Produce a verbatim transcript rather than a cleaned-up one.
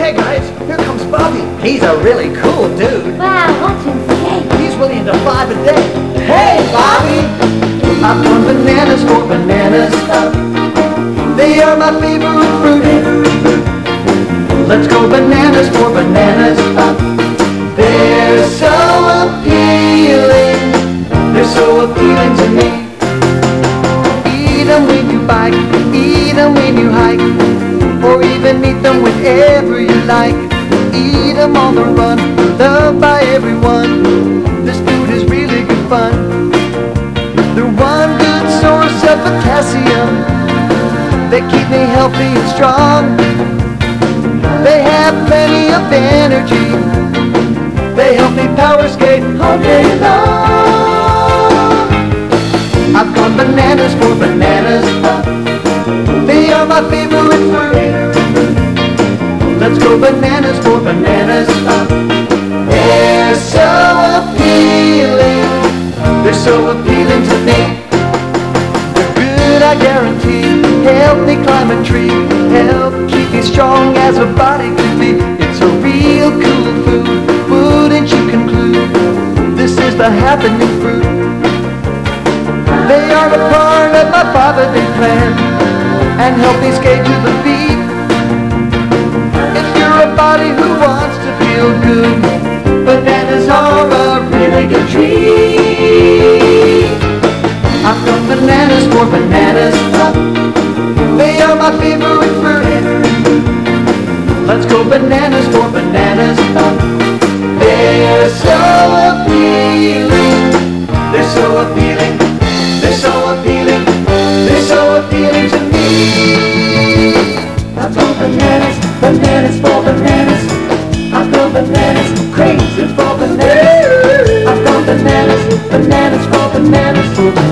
Hey guys, here comes Bobby. He's a really cool dude. Wow, watch him skate. He's willing to five a day. Hey Bobby! I've gone bananas for bananas. They are my favorite fruit. Let's go bananas for bananas. They're so appealing. They're so appealing to me. Eat them when you bike, eat them when you hike, or even eat them whenever you like. Eat them on the run, loved by everyone. This food is really good fun. They're one good source of potassium. They keep me healthy and strong. They have plenty of energy. They help me power skate all day long. I've gone bananas for bananas. They are my favorite fruit. Let's go bananas for bananas. They're so appealing. They're so appealing to me. They're good, I guarantee. Help me climb a tree. Help keep me strong as a body could be. It's a real cool food. Wouldn't you conclude? This is the happening fruit. They are a part of my five-a-day plan and help me skate to the beat. If you're a body who wants to feel good, bananas are a really good treat. I've got bananas for bananas. They are my favorite fruit. Let's go bananas for bananas. They're so appealing. They're so appealing. They're so appealing. They're so appealing to me. I've got bananas, bananas for bananas. I've got bananas, crazy for bananas. I've got bananas, bananas for bananas.